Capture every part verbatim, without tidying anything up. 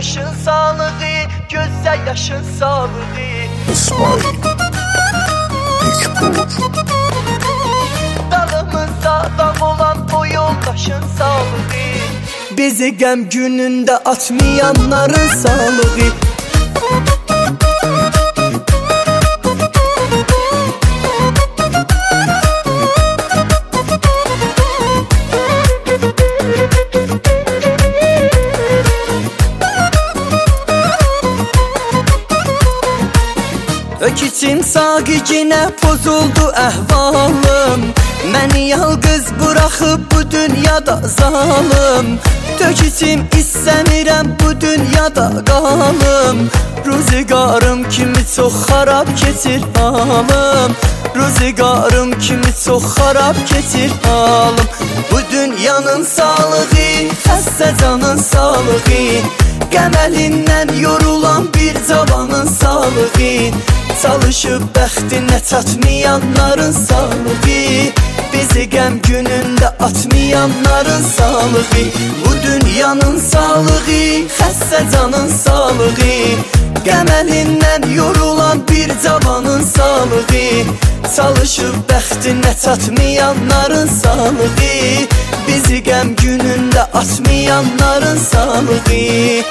qışın sağlığı, gözdə yaşın sağlığı. İsmail İkbur. Dalımızda dağ olan o yoldaşın sağlığı, bizi qəm günündə atmayanların sağlığı. Öküçüm saqicinə pozuldu əhvalım, məni yalqız buraxıb bu dünyada zalım. Töküçüm istəmirəm bu dünyada qalım, ruzigarım kimi çox xarab keçir halım, ruzigarım kimi çox xarab keçir halım. Bu dünyanın sağlığı, xəstə canın sağlığı, qəməlindən yorulan bir cavanın sağlığı, çalışıb bəxtinə çatmayanların sağlığı, bizi qəm günündə atmayanların sağlığı. Bu dünyanın sağlığı, xəstə canın sağlığı, qəməlindən yorulan bir cavanın sağlığı, çalışıb bəxtinə çatmayanların sağlığı, bizi qəm günündə atmayanların sağlığı.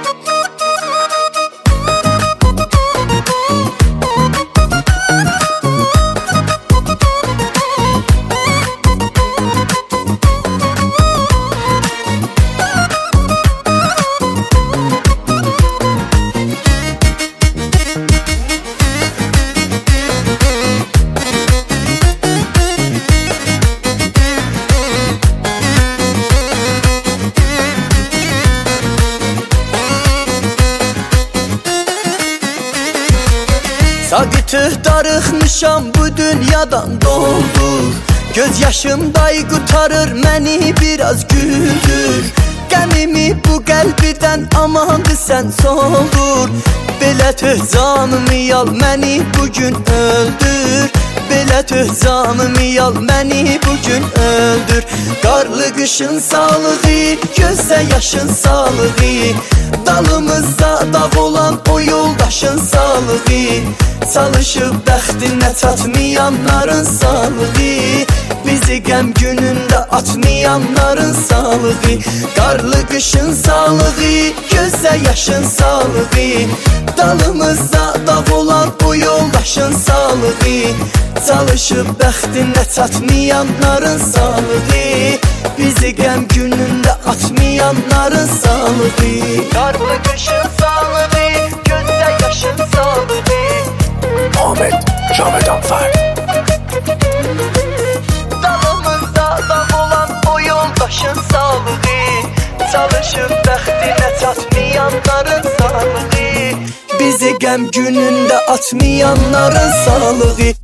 Saqıtıq darıxmışam bu dünyadan doldur, göz yaşım day qutarır məni biraz güldür. Qəmimi bu qəlbidən amandı sən soldur, belə tüh canımı yal məni bugün öldür, belə tüh canımı yal məni bugün öldür. Qarlı qışın sağlığı, gözdə yaşın sağlığı, dalımızda dağ olan o yoldaşın sağlığı, çalışıb bəxtinə çatmayanların sağlığı, bizi qəm günündə atmayanların sağlığı. Qarlı qışın sağlığı, gözdə yaşın sağlığı, dalımızda dağ olan o yoldaşın sağlığı, çalışıb bəxtinə çatmayanların sağlığı, bizi qəm günündə atmayanların sağlığı. Qarlı qışın sağlığı, gözdə yaşın sağlığı, Ahmet Cavet Anfer. dalımızda dağ olan o yoldaşın sağlığı, çalışıb bəxtinə çatmayanların sağlığı, bizi qəm günündə atmayanların sağlığı.